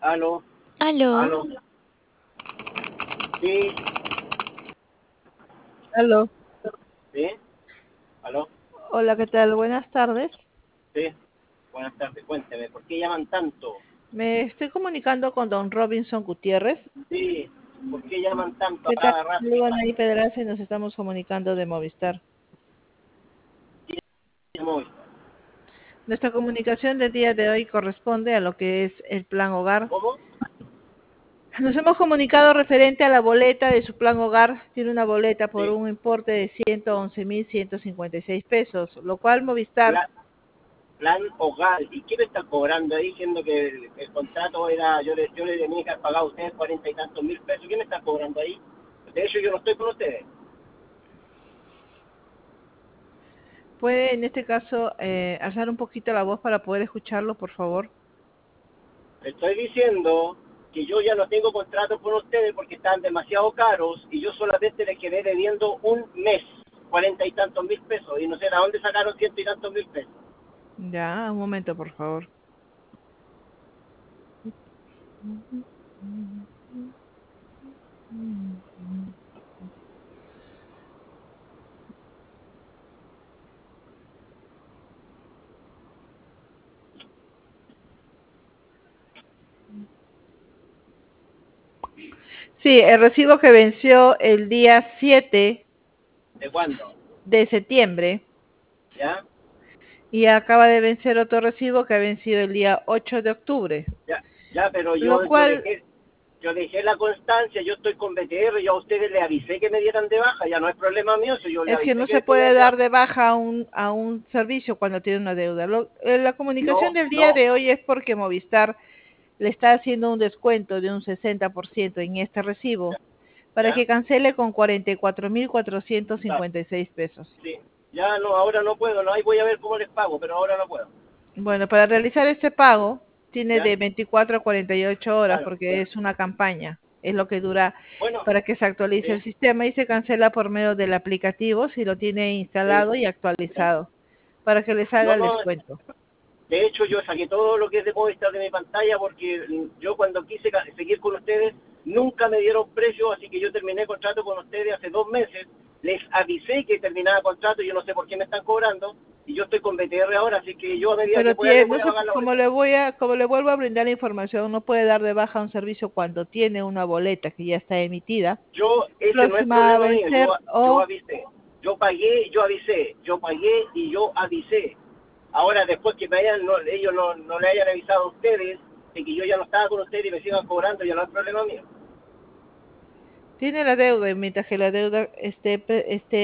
Aló, Aló, aló, sí, Aló. sí, aló, Hola, ¿qué tal? Buenas tardes. sí. Buenas tardes, cuénteme, ¿por qué llaman tanto? Me estoy comunicando con don Robinson Gutiérrez. Sí, ¿por qué llaman tanto a ¿Qué tal? cada rato? Luego ahí Pedraza y nos estamos comunicando de Movistar. Llamó? Nuestra comunicación del día de hoy corresponde a lo que es el plan hogar. ¿Cómo? Nos hemos comunicado referente a la boleta de su plan hogar. Tiene una boleta por Sí, un importe de 111.156 pesos, lo cual Movistar, plan, plan hogar. ¿Y qué me están cobrando ahí diciendo que el contrato era, yo le tenía que haber pagado a ustedes 40 y tantos mil pesos? ¿Qué me están cobrando ahí? De hecho, yo no estoy con ustedes. puede en este caso alzar un poquito la voz para poder escucharlo, por favor. Estoy diciendo que yo ya no tengo contrato con ustedes porque están demasiado caros y yo solamente les quedé debiendo un mes, 40 y tantos mil pesos, y no sé de dónde sacaron 100 y tantos mil pesos. Ya, un momento, por favor. Sí, el recibo que venció el día 7 ¿De cuándo? de septiembre ¿Ya? y acaba de vencer otro recibo que ha vencido el día 8 de octubre, Ya, ya, pero lo cual yo dejé la constancia, yo estoy con BTR, yo a ustedes les avisé que me dieran de baja, ya no es problema mío, si yo les es que avisé no que se me podían puede de dar baja. de baja a un servicio cuando tiene una deuda. La comunicación No, del día no, de hoy es porque Movistar le está haciendo un descuento de un 60% en este recibo para ya, que cancele con 44.456 ya, pesos. sí, ya no, ahora no puedo, no, ahí voy a ver cómo les pago, pero ahora no puedo. Bueno, para realizar este pago tiene ¿Ya? de 24 a 48 horas Claro. porque es una campaña. Es lo que dura Bueno, para que se actualice sí, el sistema y se cancela por medio del aplicativo si lo tiene sí, instalado y ya. actualizado para que les haga No, el no, descuento. de hecho yo saqué todo lo que es de Movistar de mi pantalla porque yo cuando quise seguir con ustedes nunca me dieron precio, así que yo terminé contrato con ustedes hace 2 meses, les avisé que terminaba contrato, yo no sé por qué me están cobrando, y yo estoy con BTR ahora, así que yo a medida que Pero pueda les no voy a sé, pagar la como boleta. como le vuelvo a brindar la información, no puede dar de baja un servicio cuando tiene una boleta que ya está emitida, Yo, ese no es próxima a problema mío, vencer yo o avisé, yo pagué, yo avisé, yo pagué y yo avisé. Ahora, después que ellos no le hayan avisado a ustedes de que yo ya no estaba con ustedes y me sigan cobrando, ya no es problema mío. tiene la deuda y mientras que la deuda esté